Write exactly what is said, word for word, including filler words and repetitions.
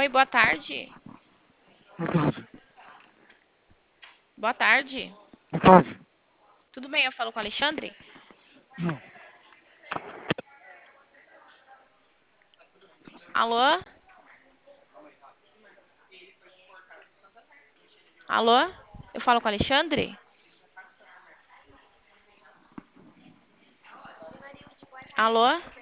Oi, boa tarde. Boa tarde. Boa tarde. Boa tarde. Tudo bem? Eu falo com o Alexandre? Não. Alô? Alô? Eu falo com o Alexandre? Alô?